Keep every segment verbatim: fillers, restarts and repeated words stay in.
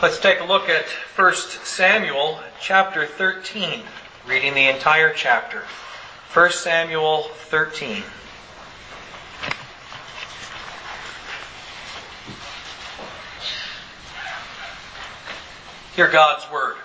Let's take a look at First Samuel chapter thirteen, reading the entire chapter. First Samuel thirteen. Hear God's word.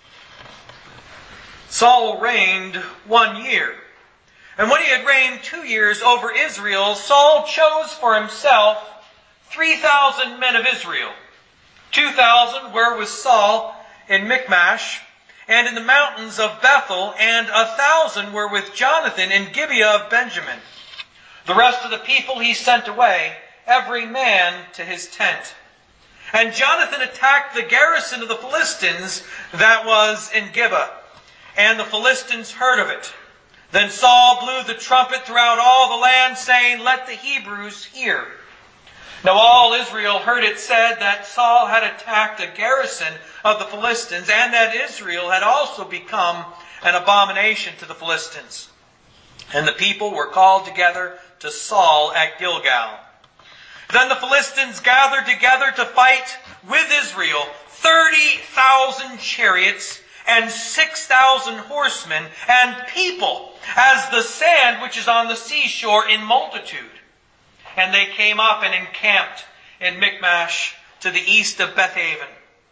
Saul reigned one year. And when he had reigned two years over Israel, Saul chose for himself three thousand men of Israel. Two thousand were with Saul in Michmash and in the mountains of Bethel, and a thousand were with Jonathan in Gibeah of Benjamin. The rest of the people he sent away, every man to his tent. And Jonathan attacked the garrison of the Philistines that was in Gibeah, and the Philistines heard of it. Then Saul blew the trumpet throughout all the land, saying, "Let the Hebrews hear." Now all Israel heard it said that Saul had attacked a garrison of the Philistines, and that Israel had also become an abomination to the Philistines. And the people were called together to Saul at Gilgal. Then the Philistines gathered together to fight with Israel, thirty thousand chariots and six thousand horsemen and people, as the sand which is on the seashore in multitude. And they came up and encamped in Michmash to the east of Bethaven.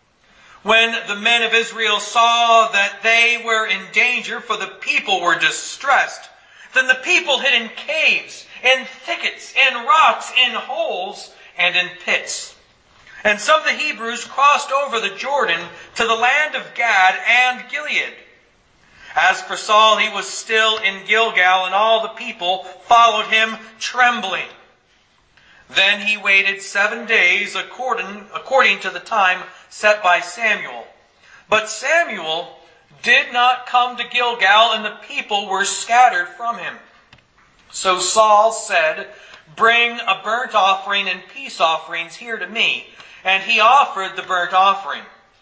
When the men of Israel saw that they were in danger, for the people were distressed, then the people hid in caves, in thickets, in rocks, in holes, and in pits. And some of the Hebrews crossed over the Jordan to the land of Gad and Gilead. As for Saul, he was still in Gilgal, and all the people followed him trembling. Then he waited seven days according, according to the time set by Samuel. But Samuel did not come to Gilgal, and the people were scattered from him. So Saul said, "Bring a burnt offering and peace offerings here to me." And he offered the burnt offering.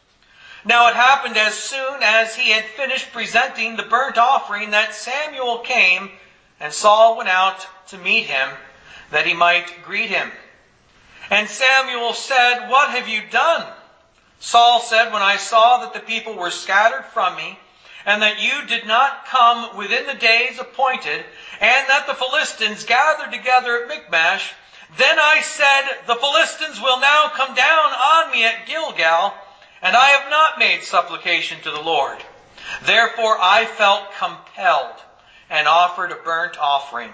Now it happened as soon as he had finished presenting the burnt offering that Samuel came, and Saul went out to meet him, that he might greet him. And Samuel said, "What have you done?" Saul said, "When I saw that the people were scattered from me, and that you did not come within the days appointed, and that the Philistines gathered together at Michmash, then I said, the Philistines will now come down on me at Gilgal, and I have not made supplication to the Lord. Therefore I felt compelled, and offered a burnt offering."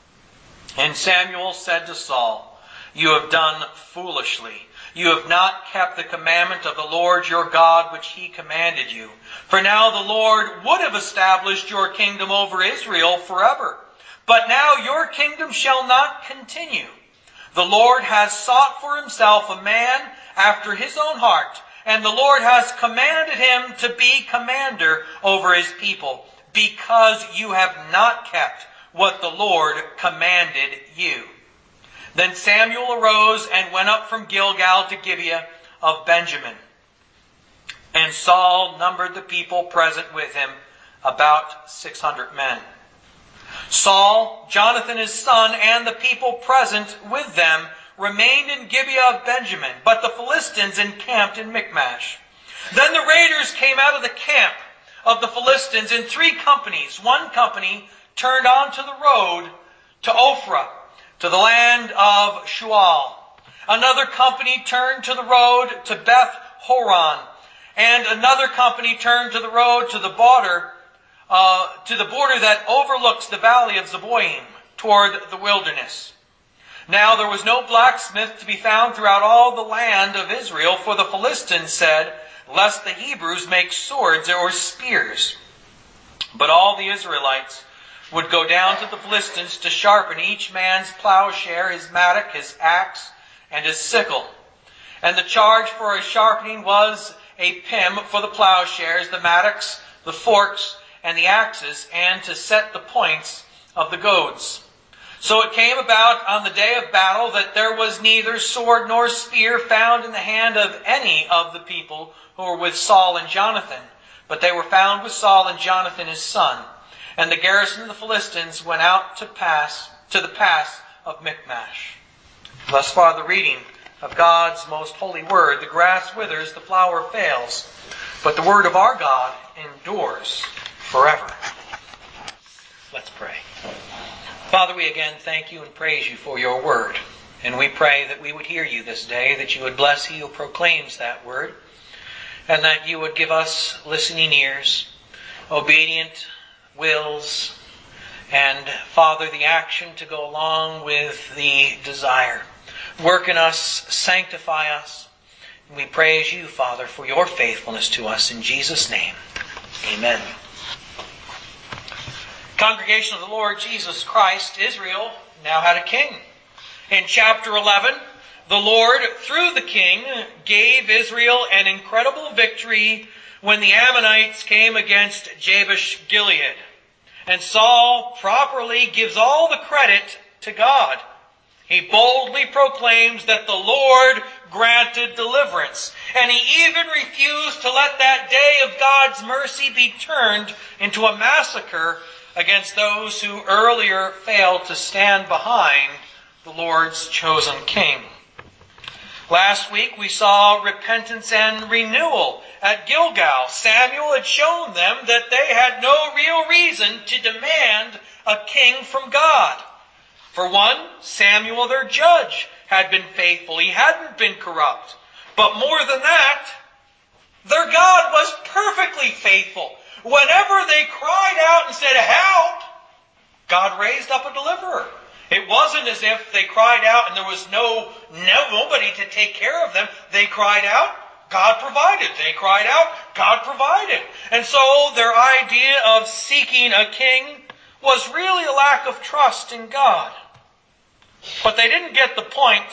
And Samuel said to Saul, "You have done foolishly. You have not kept the commandment of the Lord your God, which he commanded you. For now the Lord would have established your kingdom over Israel forever. But now your kingdom shall not continue. The Lord has sought for himself a man after his own heart, and the Lord has commanded him to be commander over his people, because you have not kept what the Lord commanded you." Then Samuel arose and went up from Gilgal to Gibeah of Benjamin. And Saul numbered the people present with him, about six hundred men. Saul, Jonathan his son, and the people present with them remained in Gibeah of Benjamin, but the Philistines encamped in Michmash. Then the raiders came out of the camp of the Philistines in three companies. One company turned onto the road to Ophrah, to the land of Shual. Another company turned to the road to Beth Horon, and another company turned to the road to the border, uh, to the border that overlooks the valley of Zeboim, toward the wilderness. Now there was no blacksmith to be found throughout all the land of Israel, for the Philistines said, "Lest the Hebrews make swords or spears." But all the Israelites would go down to the Philistines to sharpen each man's plowshare, his mattock, his axe, and his sickle. And the charge for a sharpening was a pim for the plowshares, the mattocks, the forks, and the axes, and to set the points of the goads. So it came about on the day of battle that there was neither sword nor spear found in the hand of any of the people who were with Saul and Jonathan, but they were found with Saul and Jonathan his son. And the garrison of the Philistines went out to pass to the pass of Michmash. Thus far the reading of God's most holy word. The grass withers, the flower fails, but the word of our God endures forever. Let's pray. Father, we again thank you and praise you for your word. And we pray that we would hear you this day, that you would bless he who proclaims that word, and that you would give us listening ears, obedient wills, and, Father, the action to go along with the desire. Work in us, sanctify us. And we praise you, Father, for your faithfulness to us. In Jesus' name, amen. Congregation of the Lord Jesus Christ, Israel now had a king. In chapter eleven, the Lord, through the king, gave Israel an incredible victory when the Ammonites came against Jabesh Gilead. And Saul properly gives all the credit to God. He boldly proclaims that the Lord granted deliverance. And he even refused to let that day of God's mercy be turned into a massacre against those who earlier failed to stand behind the Lord's chosen king. Last week we saw repentance and renewal at Gilgal. Samuel had shown them that they had no real reason to demand a king from God. For one, Samuel, their judge, had been faithful. He hadn't been corrupt. But more than that, their God was perfectly faithful. Whenever they cried out and said, "Help!" God raised up a deliverer. It wasn't as if they cried out and there was no, no nobody to take care of them. They cried out, God provided. They cried out, God provided. And so their idea of seeking a king was really a lack of trust in God. But they didn't get the point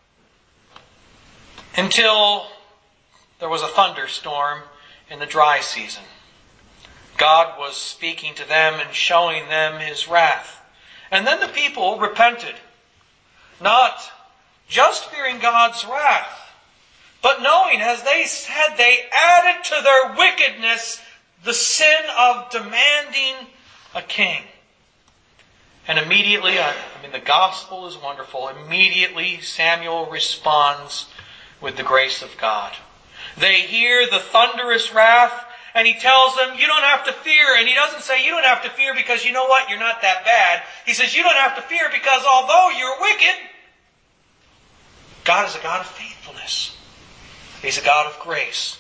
until there was a thunderstorm in the dry season. God was speaking to them and showing them his wrath. And then the people repented, not just fearing God's wrath, but knowing, as they said, they added to their wickedness the sin of demanding a king. And immediately, I mean, the gospel is wonderful. Immediately, Samuel responds with the grace of God. They hear the thunderous wrath, and he tells them, you don't have to fear. And he doesn't say, you don't have to fear because you know what? You're not that bad. He says, you don't have to fear because although you're wicked, God is a God of faithfulness. He's a God of grace.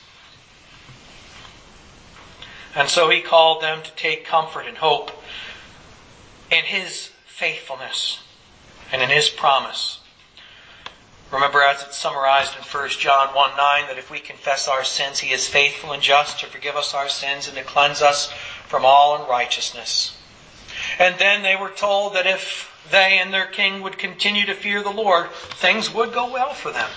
And so he called them to take comfort and hope in his faithfulness and in his promise. Remember, as it's summarized in First John one nine, that if we confess our sins, he is faithful and just to forgive us our sins and to cleanse us from all unrighteousness. And then they were told that if they and their king would continue to fear the Lord, things would go well for them.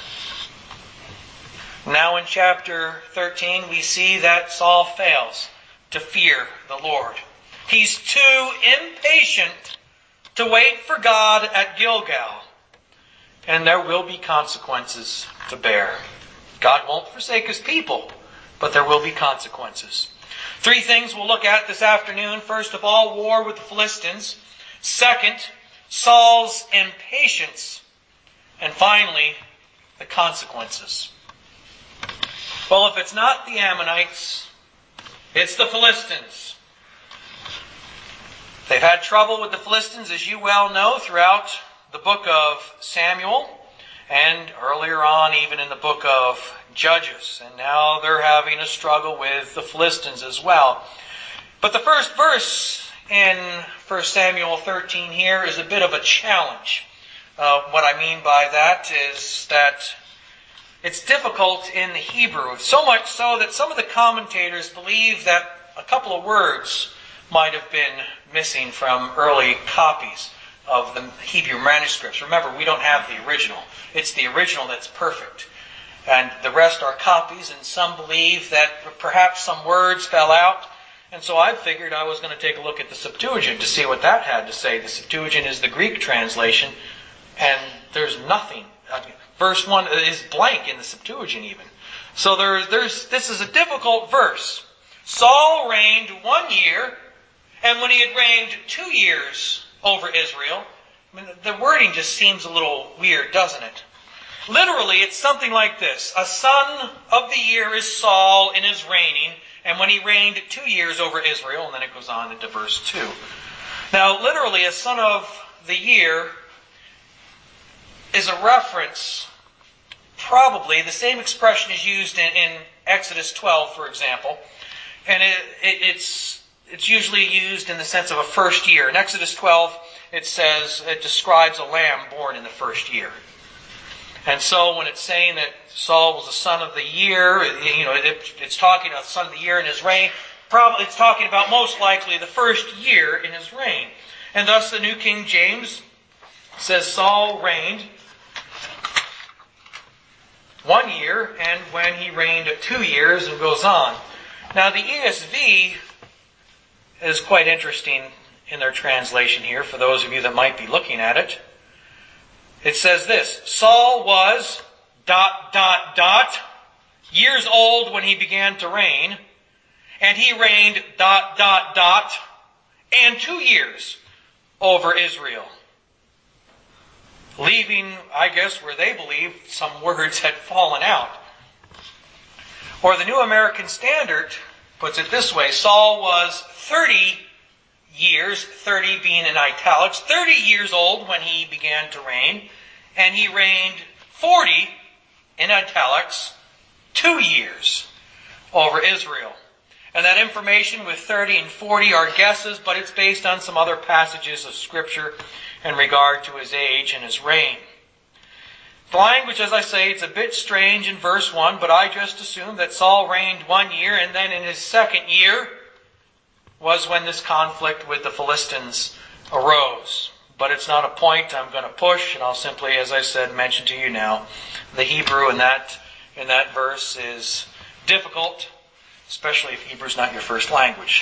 Now in chapter thirteen, we see that Saul fails to fear the Lord. He's too impatient to wait for God at Gilgal. And there will be consequences to bear. God won't forsake his people, but there will be consequences. Three things we'll look at this afternoon. First of all, war with the Philistines. Second, Saul's impatience. And finally, the consequences. Well, if it's not the Ammonites, it's the Philistines. They've had trouble with the Philistines, as you well know, throughout the book of Samuel, and earlier on even in the book of Judges. And now they're having a struggle with the Philistines as well. But the first verse in First Samuel thirteen here is a bit of a challenge. Uh, what I mean by that is that it's difficult in the Hebrew, so much so that some of the commentators believe that a couple of words might have been missing from early copies of the Hebrew manuscripts. Remember, we don't have the original. It's the original that's perfect. And the rest are copies, and some believe that perhaps some words fell out. And so I figured I was going to take a look at the Septuagint to see what that had to say. The Septuagint is the Greek translation, and there's nothing. I mean, verse one is blank in the Septuagint even. So there, there's this is a difficult verse. Saul reigned one year, and when he had reigned two years over Israel. I mean, the wording just seems a little weird, doesn't it? Literally, it's something like this. A son of the year is Saul in his reigning, and when he reigned two years over Israel, and then it goes on into verse two. Now, literally, a son of the year is a reference, probably, the same expression is used in, in Exodus twelve, for example, and it, it, it's it's usually used in the sense of a first year. In Exodus twelve, it says, it describes a lamb born in the first year. And so when it's saying that Saul was a son of the year, you know, it, it's talking about son of the year in his reign. Probably it's talking about most likely the first year in his reign. And thus the New King James says Saul reigned one year, and when he reigned two years, and goes on. Now the E S V is quite interesting in their translation here, for those of you that might be looking at it. It says this: Saul was dot, dot, dot, years old when he began to reign, and he reigned dot, dot, dot, and two years over Israel. Leaving, I guess, where they believed some words had fallen out. Or the New American Standard puts it this way: Saul was thirty years, thirty being in italics, thirty years old when he began to reign, and he reigned forty, in italics, two years over Israel. And that information with thirty and forty are guesses, but it's based on some other passages of Scripture in regard to his age and his reign. The language, as I say, it's a bit strange in verse one, but I just assume that Saul reigned one year, and then in his second year was when this conflict with the Philistines arose. But it's not a point I'm going to push, and I'll simply, as I said, mention to you now, the Hebrew in that, in that verse is difficult, especially if Hebrew's not your first language.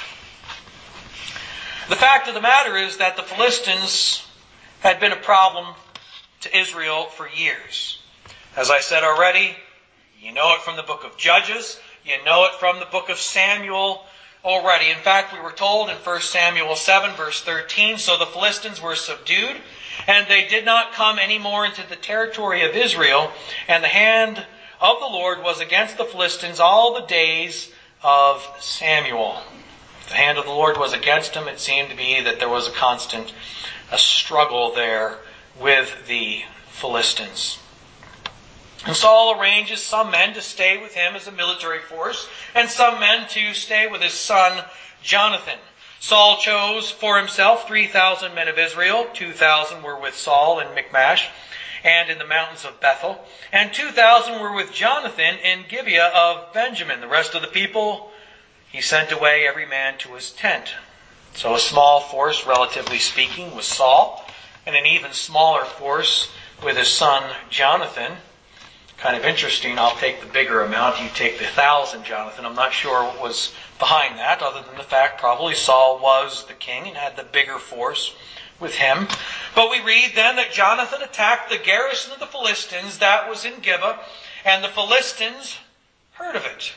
The fact of the matter is that the Philistines had been a problem to Israel for years. As I said already, you know it from the book of Judges, you know it from the book of Samuel already. In fact, we were told in First Samuel seven, verse thirteen, so the Philistines were subdued, and they did not come any more into the territory of Israel, and the hand of the Lord was against the Philistines all the days of Samuel. If the hand of the Lord was against him, it seemed to be that there was a constant a struggle there with the Philistines. And Saul arranges some men to stay with him as a military force, and some men to stay with his son Jonathan. Saul chose for himself three thousand men of Israel. two thousand were with Saul in Michmash and in the mountains of Bethel, and two thousand were with Jonathan in Gibeah of Benjamin. The rest of the people he sent away every man to his tent. So a small force, relatively speaking, was Saul, and an even smaller force with his son Jonathan. Kind of interesting, I'll take the bigger amount, you take the thousand, Jonathan. I'm not sure what was behind that, other than the fact probably Saul was the king and had the bigger force with him. But we read then that Jonathan attacked the garrison of the Philistines that was in Gibeah, and the Philistines heard of it.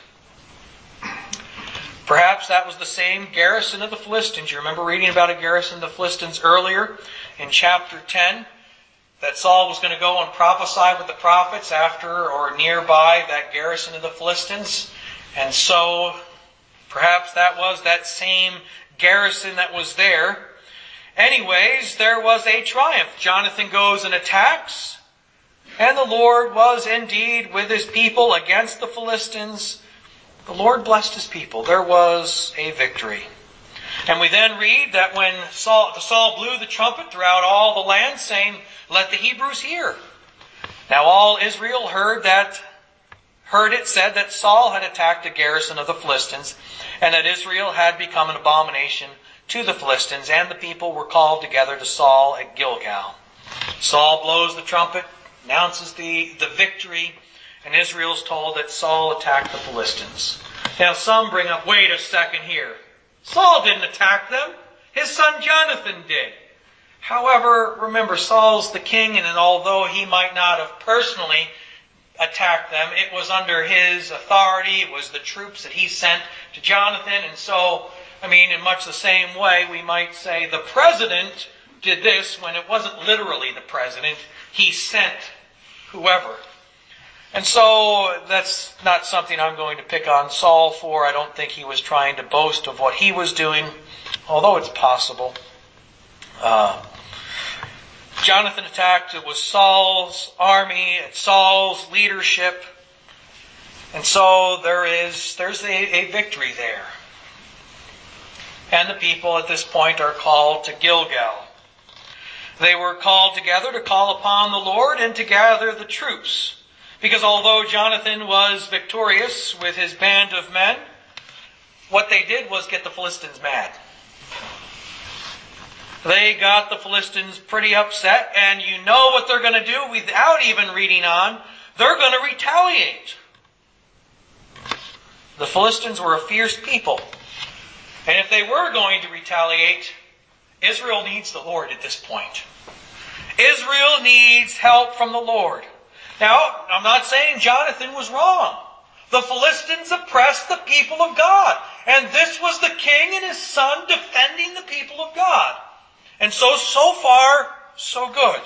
Perhaps that was the same garrison of the Philistines. You remember reading about a garrison of the Philistines earlier in chapter ten? That Saul was going to go and prophesy with the prophets after or nearby that garrison of the Philistines. And so perhaps that was that same garrison that was there. Anyways, there was a triumph. Jonathan goes and attacks, and the Lord was indeed with his people against the Philistines. The Lord blessed his people. There was a victory. And we then read that when Saul, Saul blew the trumpet throughout all the land, saying, "Let the Hebrews hear." Now all Israel heard that, heard it said that Saul had attacked a garrison of the Philistines, and that Israel had become an abomination to the Philistines, and the people were called together to Saul at Gilgal. Saul blows the trumpet, announces the, the victory, and Israel's told that Saul attacked the Philistines. Now some bring up, wait a second here. Saul didn't attack them. His son Jonathan did. However, remember, Saul's the king, and although he might not have personally attacked them, it was under his authority. It was the troops that he sent to Jonathan. And so, I mean, in much the same way, we might say the president did this when it wasn't literally the president. He sent whoever And so that's not something I'm going to pick on Saul for. I don't think he was trying to boast of what he was doing, although it's possible. Uh, Jonathan attacked. It was Saul's army, it's Saul's leadership. And so there is, there's a, a victory there. And the people at this point are called to Gilgal. They were called together to call upon the Lord and to gather the troops. Because although Jonathan was victorious with his band of men, what they did was get the Philistines mad. They got the Philistines pretty upset, and you know what they're going to do without even reading on. They're going to retaliate. The Philistines were a fierce people. And if they were going to retaliate, Israel needs the Lord at this point. Israel needs help from the Lord. Now, I'm not saying Jonathan was wrong. The Philistines oppressed the people of God. And this was the king and his son defending the people of God. And so, so far, so good.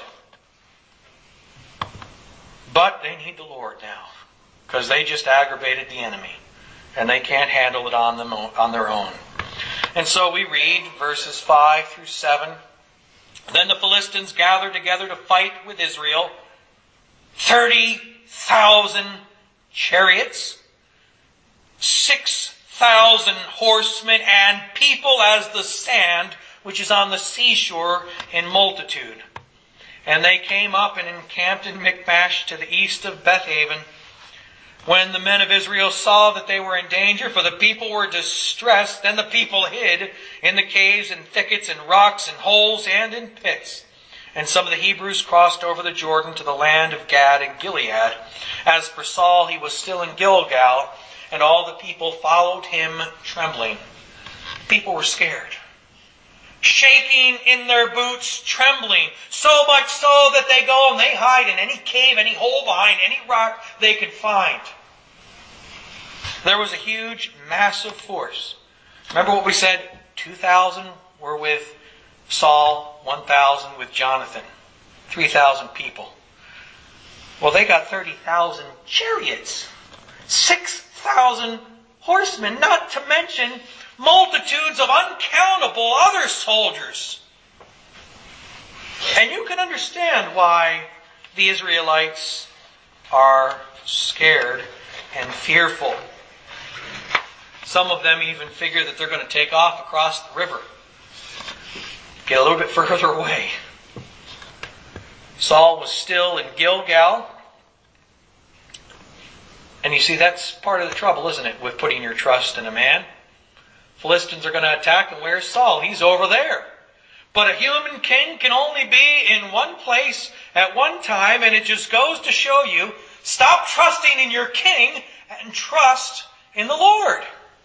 But they need the Lord now. Because they just aggravated the enemy. And they can't handle it on them on their own. And so we read verses five through seven. Then the Philistines gathered together to fight with Israel. Thirty thousand chariots, six thousand horsemen, and people as the sand which is on the seashore in multitude. And they came up and encamped in Michmash to the east of Bethaven. When the men of Israel saw that they were in danger, for the people were distressed, then the people hid in the caves and thickets and rocks and holes and in pits. And some of the Hebrews crossed over the Jordan to the land of Gad and Gilead. As for Saul, he was still in Gilgal, and all the people followed him trembling. People were scared, shaking in their boots, trembling, so much so that they go and they hide in any cave, any hole behind any rock they could find. There was a huge, massive force. Remember what we said? two thousand were with Saul, one thousand with Jonathan. three thousand people. Well, they got thirty thousand chariots. six thousand horsemen, not to mention multitudes of uncountable other soldiers. And you can understand why the Israelites are scared and fearful. Some of them even figure that they're going to take off across the river. Get a little bit further away. Saul was still in Gilgal. And you see, that's part of the trouble, isn't it, with putting your trust in a man? Philistines are going to attack, and where's Saul? He's over there. But a human king can only be in one place at one time, and it just goes to show you, stop trusting in your king and trust in the Lord.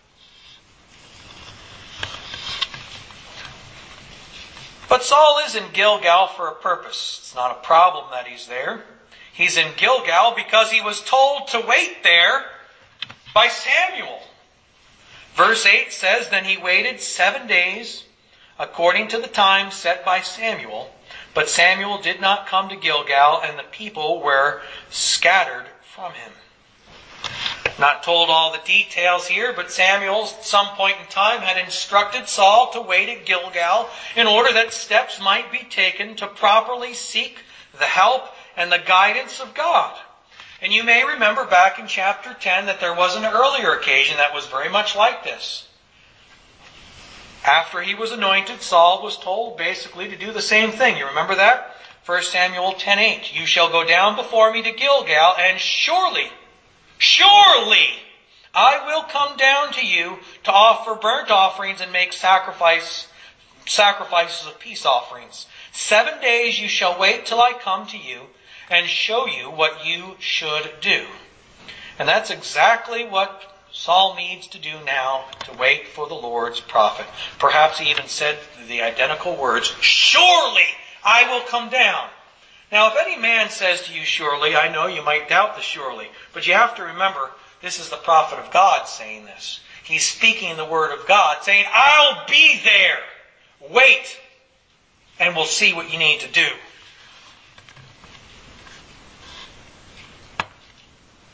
But Saul is in Gilgal for a purpose. It's not a problem that he's there. He's in Gilgal because he was told to wait there by Samuel. Verse eight says, Then he waited seven days according to the time set by Samuel. But Samuel did not come to Gilgal, and the people were scattered from him. Not told all the details here, but Samuel, at some point in time, had instructed Saul to wait at Gilgal in order that steps might be taken to properly seek the help and the guidance of God. And you may remember back in chapter ten that there was an earlier occasion that was very much like this. After he was anointed, Saul was told basically to do the same thing. You remember that? First Samuel ten eight. You shall go down before me to Gilgal, and surely, surely, I will come down to you to offer burnt offerings and make sacrifice, sacrifices of peace offerings. Seven days you shall wait till I come to you and show you what you should do. And that's exactly what Saul needs to do now to wait for the Lord's prophet. Perhaps he even said the identical words, Surely I will come down. Now, if any man says to you, surely, I know you might doubt the surely, but you have to remember, this is the prophet of God saying this. He's speaking the word of God, saying, I'll be there. Wait, and we'll see what you need to do.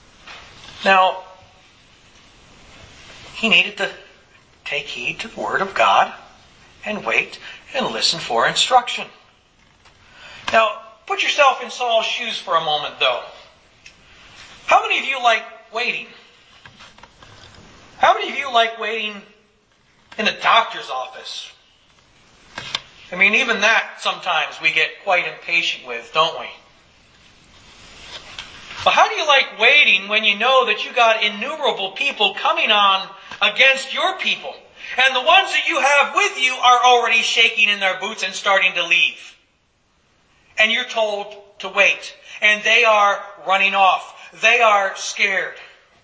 Now, he needed to take heed to the Word of God and wait and listen for instruction. Now, put yourself in Saul's shoes for a moment, though. How many of you like waiting? How many of you like waiting in the doctor's office? I mean, even that sometimes we get quite impatient with, don't we? But how do you like waiting when you know that you got innumerable people coming on against your people? And the ones that you have with you are already shaking in their boots and starting to leave. And you're told to wait. And they are running off. They are scared.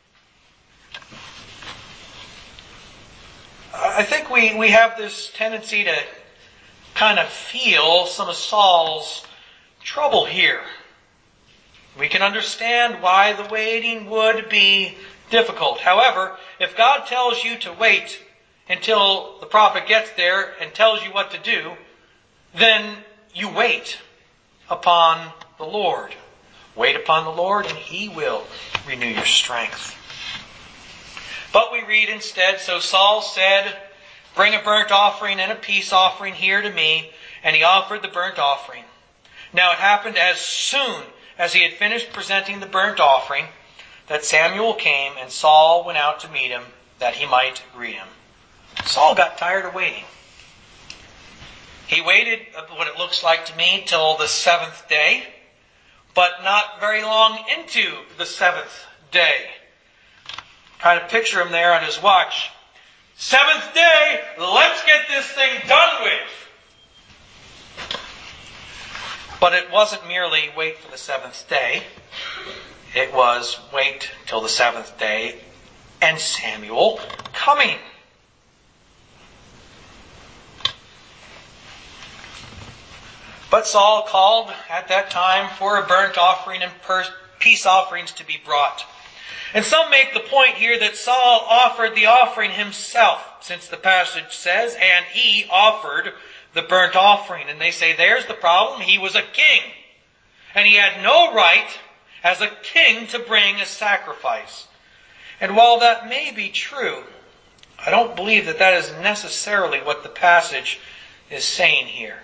I think we, we have this tendency to kind of feel some of Saul's trouble here. We can understand why the waiting would be difficult. However, if God tells you to wait until the prophet gets there and tells you what to do, then you wait upon the Lord. Wait upon the Lord and He will renew your strength. But we read instead, so Saul said, bring a burnt offering and a peace offering here to me. And he offered the burnt offering. Now it happened as soon as he had finished presenting the burnt offering that Samuel came and Saul went out to meet him that he might greet him. Saul got tired of waiting. He waited, what it looks like to me, till the seventh day, but not very long into the seventh day. Kind of picture him there on his watch. Seventh day, let's get this thing done with. But it wasn't merely wait for the seventh day. It was wait till the seventh day and Samuel coming. But Saul called at that time for a burnt offering and peace offerings to be brought. And some make the point here that Saul offered the offering himself, since the passage says, and he offered the burnt offering. And they say, there's the problem. He was a king. And he had no right as a king to bring a sacrifice. And while that may be true, I don't believe that that is necessarily what the passage is saying here.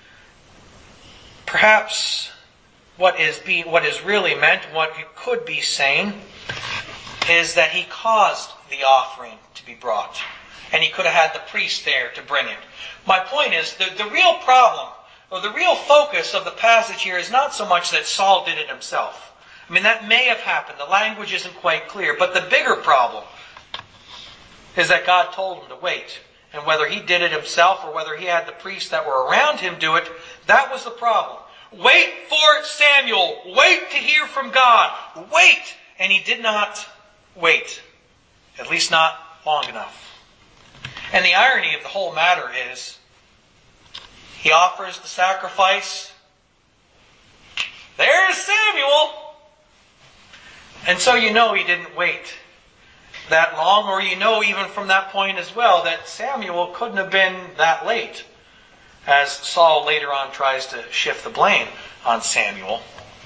Perhaps what is be, what is really meant, what it could be saying, is that he caused the offering to be brought. And he could have had the priest there to bring it. My point is, the, the real problem, or the real focus of the passage here is not so much that Saul did it himself. I mean, that may have happened. The language isn't quite clear. But the bigger problem is that God told him to wait. And whether he did it himself or whether he had the priests that were around him do it, that was the problem. Wait for Samuel. Wait to hear from God. Wait. And he did not wait. At least not long enough. And the irony of the whole matter is, he offers the sacrifice. There's Samuel. And so you know he didn't wait that long, or you know even from that point as well that Samuel couldn't have been that late, as Saul later on tries to shift the blame on Samuel.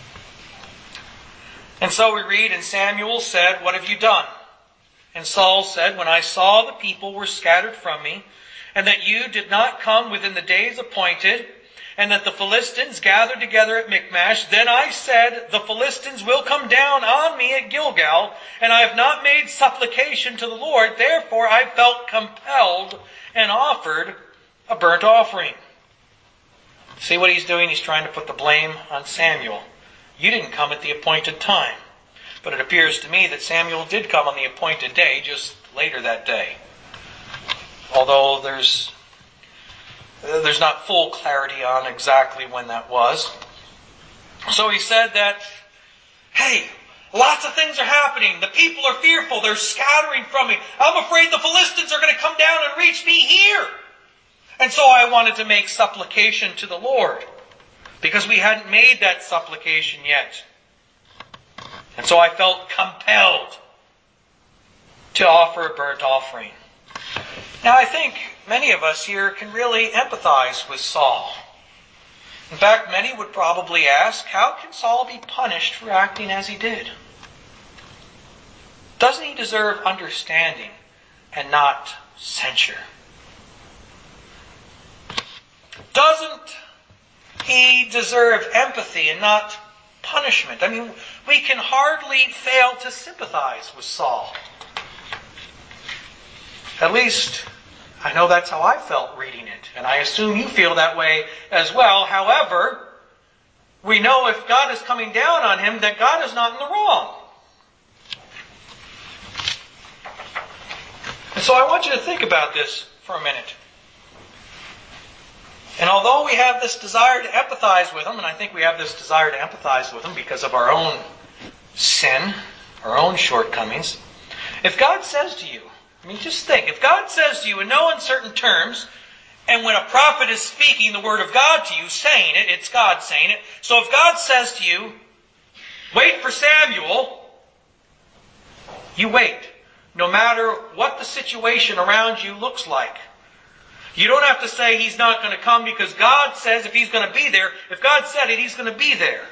And so we read, and Samuel said, what have you done? And Saul said, when I saw the people were scattered from me, and that you did not come within the days appointed, and that the Philistines gathered together at Michmash, then I said, the Philistines will come down on me at Gilgal, and I have not made supplication to the Lord. Therefore I felt compelled and offered a burnt offering. See what he's doing? He's trying to put the blame on Samuel. You didn't come at the appointed time. But it appears to me that Samuel did come on the appointed day, just later that day. Although there's there's not full clarity on exactly when that was. So he said that, hey, lots of things are happening. The people are fearful. They're scattering from me. I'm afraid the Philistines are going to come down and reach me here. And so I wanted to make supplication to the Lord, because we hadn't made that supplication yet. And so I felt compelled to offer a burnt offering. Now I think many of us here can really empathize with Saul. In fact, many would probably ask, how can Saul be punished for acting as he did? Doesn't he deserve understanding and not censure? Doesn't he deserve empathy and not punishment? I mean, we can hardly fail to sympathize with Saul. At least, I know that's how I felt reading it, and I assume you feel that way as well. However, we know if God is coming down on him, that God is not in the wrong. And so I want you to think about this for a minute. And although we have this desire to empathize with him, and I think we have this desire to empathize with him because of our own sin, our own shortcomings, if God says to you, I mean, just think, if God says to you in no uncertain terms, and when a prophet is speaking the word of God to you, saying it, it's God saying it. So if God says to you, wait for Samuel, you wait. No matter what the situation around you looks like. You don't have to say he's not going to come because God says if he's going to be there, if God said it, he's going to be there.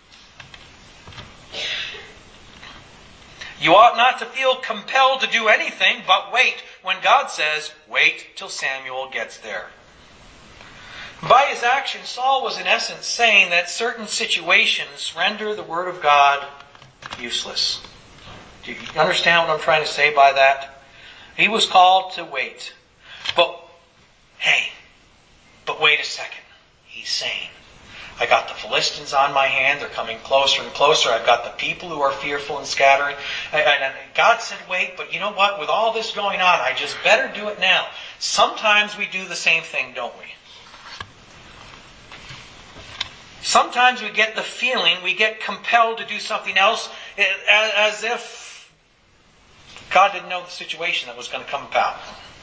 You ought not to feel compelled to do anything but wait when God says, wait till Samuel gets there. By his action, Saul was in essence saying that certain situations render the word of God useless. Do you understand what I'm trying to say by that? He was called to wait. But, hey, but wait a second. He's saying, I got the Philistines on my hand. They're coming closer and closer. I've got the people who are fearful and scattering. And God said, wait, but you know what? With all this going on, I just better do it now. Sometimes we do the same thing, don't we? Sometimes we get the feeling, we get compelled to do something else as if God didn't know the situation that was going to come about.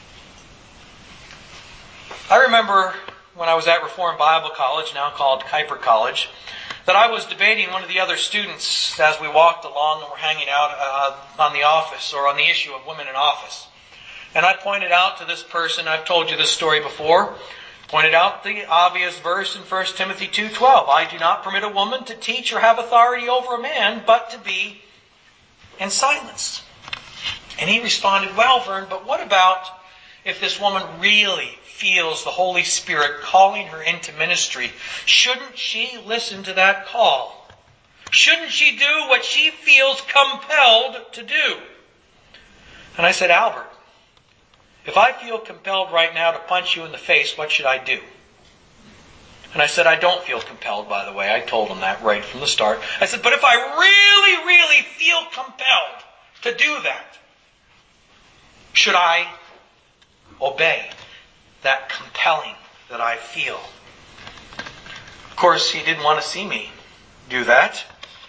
I remember when I was at Reformed Bible College, now called Kuiper College, that I was debating one of the other students as we walked along and were hanging out uh, on the office or on the issue of women in office. And I pointed out to this person, I've told you this story before, pointed out the obvious verse in First Timothy two twelve. I do not permit a woman to teach or have authority over a man, but to be in silence. And he responded, well, Vern, but what about if this woman really feels the Holy Spirit calling her into ministry? Shouldn't she listen to that call? Shouldn't she do what she feels compelled to do? And I said, Albert, if I feel compelled right now to punch you in the face, what should I do? And I said, I don't feel compelled, by the way. I told him that right from the start. I said, but if I really, really feel compelled to do that, should I obey that compelling that I feel? Of course, he didn't want to see me do that.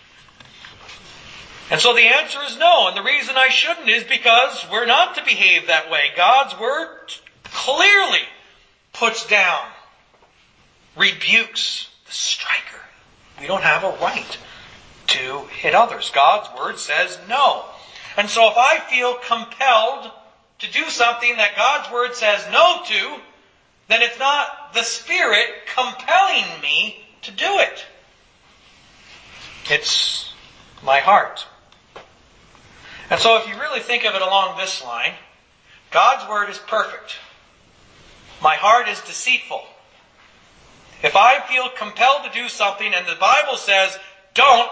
And so the answer is no. And the reason I shouldn't is because we're not to behave that way. God's Word clearly puts down, rebukes the striker. We don't have a right to hit others. God's Word says no. And so if I feel compelled to do something that God's Word says no to, then it's not the Spirit compelling me to do it. It's my heart. And so if you really think of it along this line, God's Word is perfect. My heart is deceitful. If I feel compelled to do something and the Bible says don't,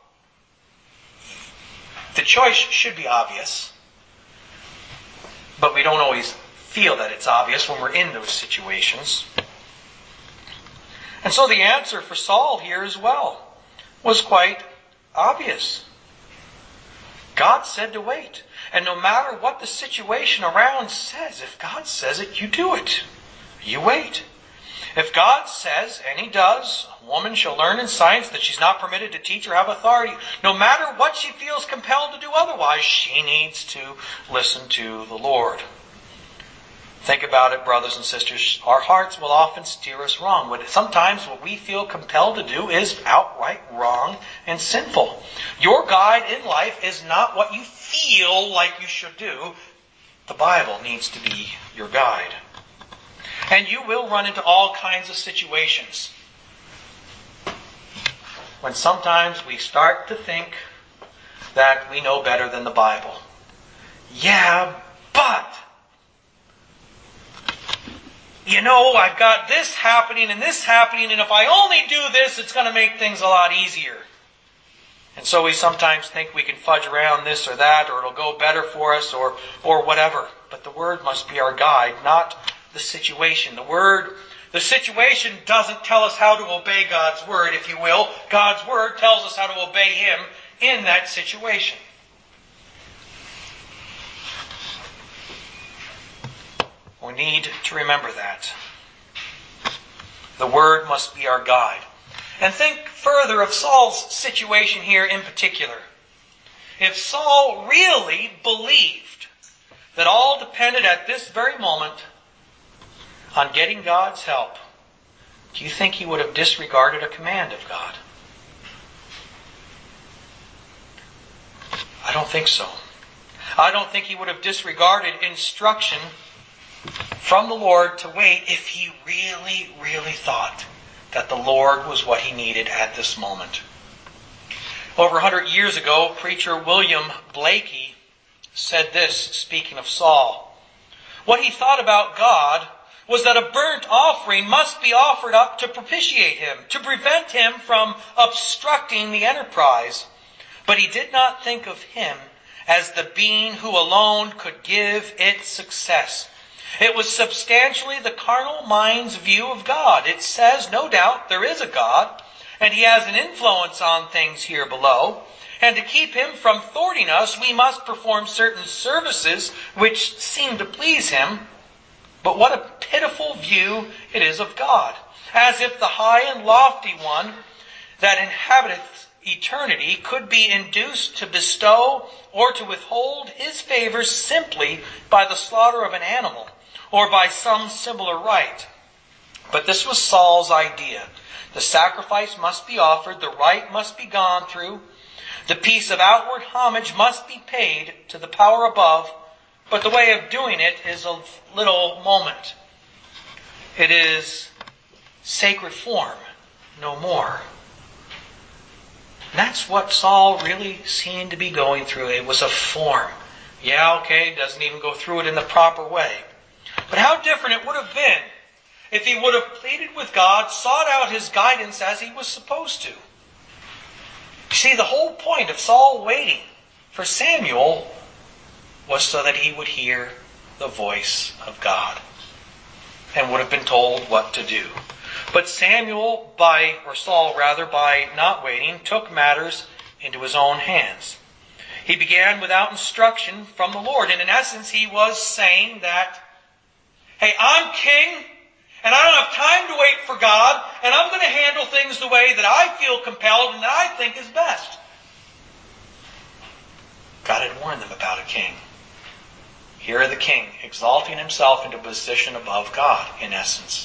the choice should be obvious. But we don't always feel that it's obvious when we're in those situations. And so the answer for Saul here as well was quite obvious. God said to wait. And no matter what the situation around says, if God says it, you do it. You wait. If God says, and He does, a woman shall learn in science that she's not permitted to teach or have authority, no matter what she feels compelled to do otherwise, she needs to listen to the Lord. Think about it, brothers and sisters. Our hearts will often steer us wrong. Sometimes what we feel compelled to do is outright wrong and sinful. Your guide in life is not what you feel like you should do. The Bible needs to be your guide. And you will run into all kinds of situations when sometimes we start to think that we know better than the Bible. Yeah, but, you know, I've got this happening and this happening, and if I only do this, it's going to make things a lot easier. And so we sometimes think we can fudge around this or that, or it'll go better for us, or, or whatever. But the Word must be our guide, not the situation. The Word, the situation doesn't tell us how to obey God's Word, if you will. God's Word tells us how to obey Him in that situation. We need to remember that. The Word must be our guide. And think further of Saul's situation here in particular. If Saul really believed that all depended at this very moment on getting God's help, do you think he would have disregarded a command of God? I don't think so. I don't think he would have disregarded instruction from the Lord to wait if he really, really thought that the Lord was what he needed at this moment. Over a hundred years ago, preacher William Blakey said this, speaking of Saul. What he thought about God was that a burnt offering must be offered up to propitiate him, to prevent him from obstructing the enterprise. But he did not think of him as the being who alone could give it success. It was substantially the carnal mind's view of God. It says, no doubt, there is a God, and he has an influence on things here below. And to keep him from thwarting us, we must perform certain services which seem to please him. But what a pitiful view it is of God. As if the high and lofty one that inhabiteth eternity could be induced to bestow or to withhold his favors simply by the slaughter of an animal, or by some similar rite. But this was Saul's idea. The sacrifice must be offered, the rite must be gone through, the piece of outward homage must be paid to the power above, but the way of doing it is a little moment. It is sacred form, no more. And that's what Saul really seemed to be going through. It was a form. Yeah, okay, doesn't even go through it in the proper way. But how different it would have been if he would have pleaded with God, sought out his guidance as he was supposed to. You see, the whole point of Saul waiting for Samuel was so that he would hear the voice of God and would have been told what to do. But Samuel, by, or Saul rather, by not waiting, took matters into his own hands. He began without instruction from the Lord. And in essence, he was saying that, hey, I'm king, and I don't have time to wait for God, and I'm going to handle things the way that I feel compelled and that I think is best. God had warned them about a king. Here the king, exalting himself into a position above God, in essence.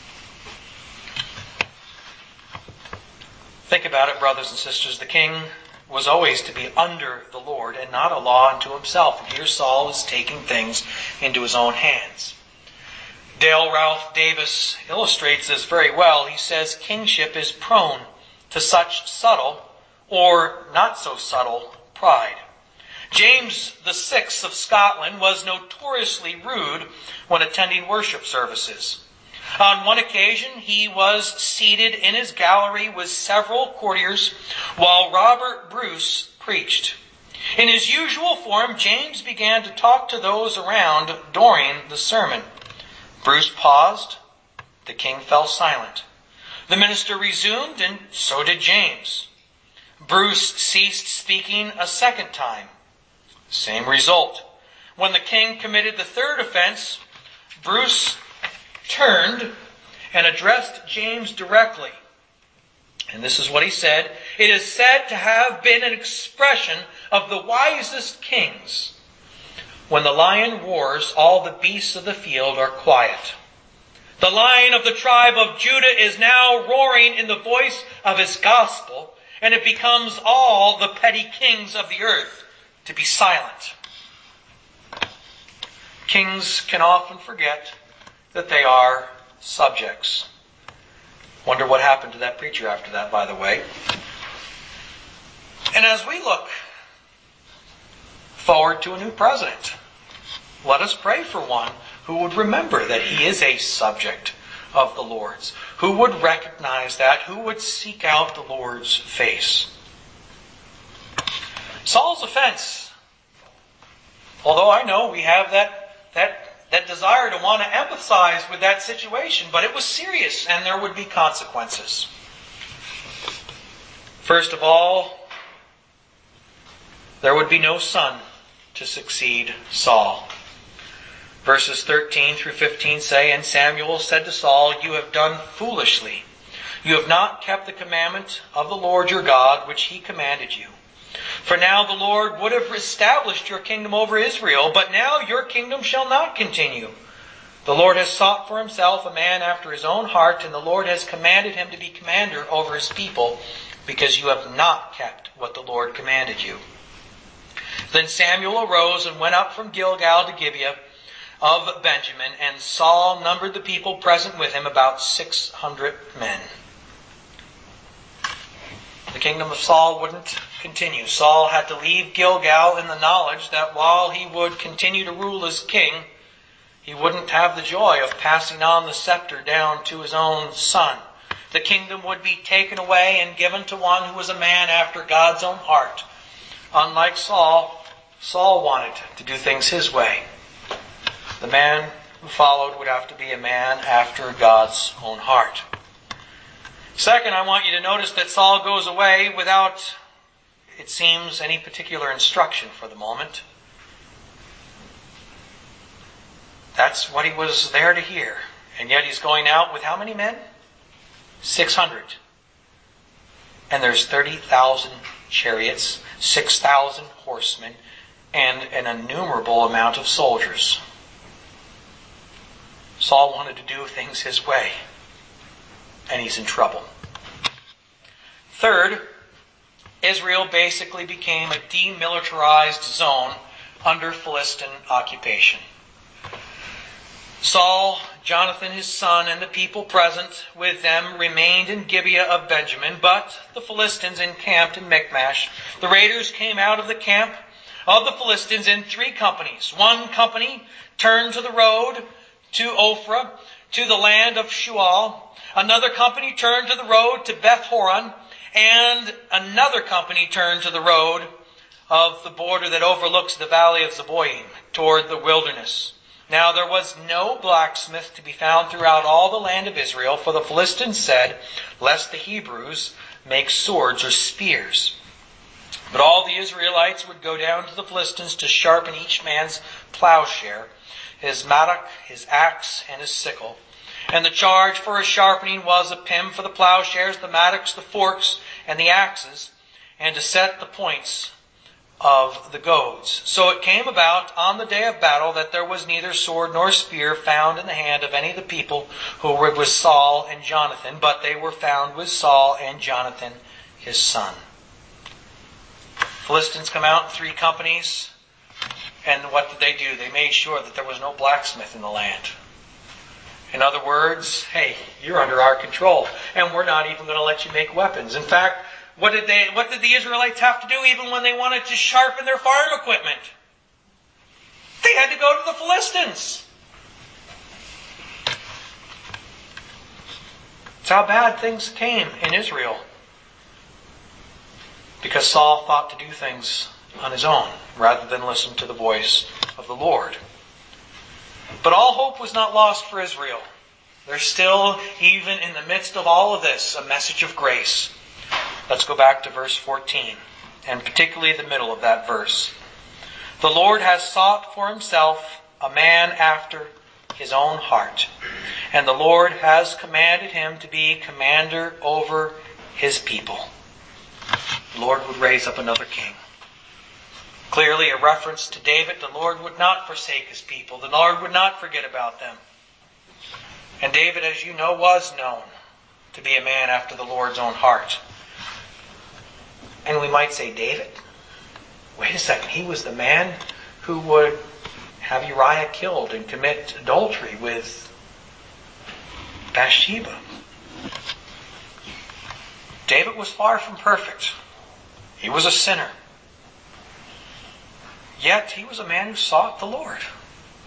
Think about it, brothers and sisters. The king was always to be under the Lord and not a law unto himself. And here Saul is taking things into his own hands. Dale Ralph Davis illustrates this very well. He says, kingship is prone to such subtle or not so subtle pride. James the Sixth of Scotland was notoriously rude when attending worship services. On one occasion, he was seated in his gallery with several courtiers while Robert Bruce preached. In his usual form, James began to talk to those around during the sermon. Bruce paused. The king fell silent. The minister resumed, and so did James. Bruce ceased speaking a second time. Same result. When the king committed the third offense, Bruce turned and addressed James directly. And this is what he said. It is said to have been an expression of the wisest kings. When the lion roars, all the beasts of the field are quiet. The lion of the tribe of Judah is now roaring in the voice of his gospel, and it becomes all the petty kings of the earth to be silent. Kings can often forget that they are subjects. Wonder what happened to that preacher after that, by the way. And as we look forward to a new president, Let us pray for one who would remember that he is a subject of the Lord's, who would recognize that, who would seek out the Lord's face. Saul's offense, although I know we have that, that, that desire to want to empathize with that situation, but it was serious and there would be consequences. First of all, there would be no son to succeed Saul. Verses thirteen through fifteen say, And Samuel said to Saul, You have done foolishly. You have not kept the commandment of the Lord your God, which he commanded you. For now the Lord would have established your kingdom over Israel, but now your kingdom shall not continue. The Lord has sought for himself a man after his own heart, and the Lord has commanded him to be commander over his people, because you have not kept what the Lord commanded you. Then Samuel arose and went up from Gilgal to Gibeah of Benjamin, and Saul numbered the people present with him about six hundred men. The kingdom of Saul wouldn't continue. Saul had to leave Gilgal in the knowledge that while he would continue to rule as king, he wouldn't have the joy of passing on the scepter down to his own son. The kingdom would be taken away and given to one who was a man after God's own heart. Unlike Saul, Saul wanted to do things his way. The man who followed would have to be a man after God's own heart. Second, I want you to notice that Saul goes away without, it seems, any particular instruction for the moment. That's what he was there to hear. And yet he's going out with how many men? six hundred. And there's thirty thousand chariots, six thousand horsemen, and an innumerable amount of soldiers. Saul wanted to do things his way, and he's in trouble. Third, Israel basically became a demilitarized zone under Philistine occupation. Saul, Jonathan his son, and the people present with them remained in Gibeah of Benjamin, but the Philistines encamped in Michmash. The raiders came out of the camp of the Philistines in three companies. One company turned to the road to Ophrah, to the land of Shual. Another company turned to the road to Beth Horon, and another company turned to the road of the border that overlooks the valley of Zeboim toward the wilderness. Now there was no blacksmith to be found throughout all the land of Israel, for the Philistines said, lest the Hebrews make swords or spears. But all the Israelites would go down to the Philistines to sharpen each man's plowshare, his mattock, his axe, and his sickle. And the charge for his sharpening was a pim for the plowshares, the mattocks, the forks, and the axes, and to set the points of the goads. So it came about on the day of battle that there was neither sword nor spear found in the hand of any of the people who were with Saul and Jonathan, but they were found with Saul and Jonathan his son. Philistines come out in three companies, and what did they do? They made sure that there was no blacksmith in the land. In other words, hey, you're under our control, and we're not even going to let you make weapons. In fact, what did they? What did the Israelites have to do even when they wanted to sharpen their farm equipment? They had to go to the Philistines. That's how bad things came in Israel. Because Saul thought to do things on his own rather than listen to the voice of the Lord. But all hope was not lost for Israel. There's still, even in the midst of all of this, a message of grace. Let's go back to verse fourteen, and particularly the middle of that verse. The Lord has sought for himself a man after his own heart, and the Lord has commanded him to be commander over his people. The Lord would raise up another king. Clearly a reference to David. The Lord would not forsake his people. The Lord would not forget about them. And David, as you know, was known to be a man after the Lord's own heart. And we might say, David? Wait a second. He was the man who would have Uriah killed and commit adultery with Bathsheba. David was far from perfect. He was a sinner. Yet he was a man who sought the Lord.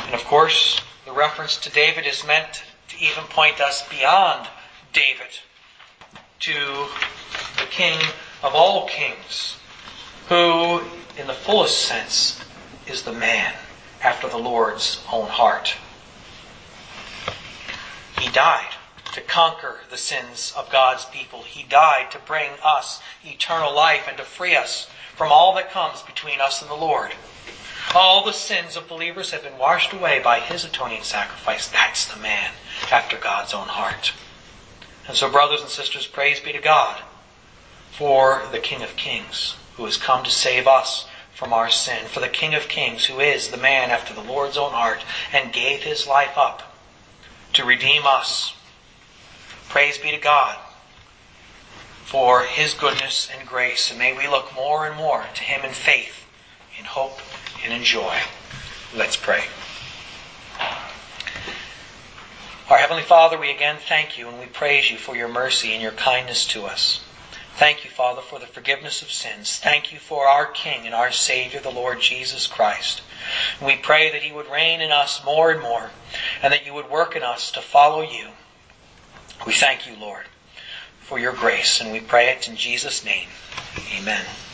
And of course, the reference to David is meant to even point us beyond David to the King of all kings, who, in the fullest sense, is the man after the Lord's own heart. He died to conquer the sins of God's people. He died to bring us eternal life and to free us from all that comes between us and the Lord. All the sins of believers have been washed away by His atoning sacrifice. That's the man after God's own heart. And so, brothers and sisters, praise be to God for the King of Kings, who has come to save us from our sin, for the King of Kings, who is the man after the Lord's own heart and gave His life up to redeem us. Praise be to God for His goodness and grace, and may we look more and more to Him in faith, in hope, and in joy. Let's pray. Our Heavenly Father, we again thank You and we praise You for Your mercy and Your kindness to us. Thank You, Father, for the forgiveness of sins. Thank You for our King and our Savior, the Lord Jesus Christ. And we pray that He would reign in us more and more, and that You would work in us to follow You. We thank You, Lord, for Your grace, and we pray it in Jesus' name. Amen.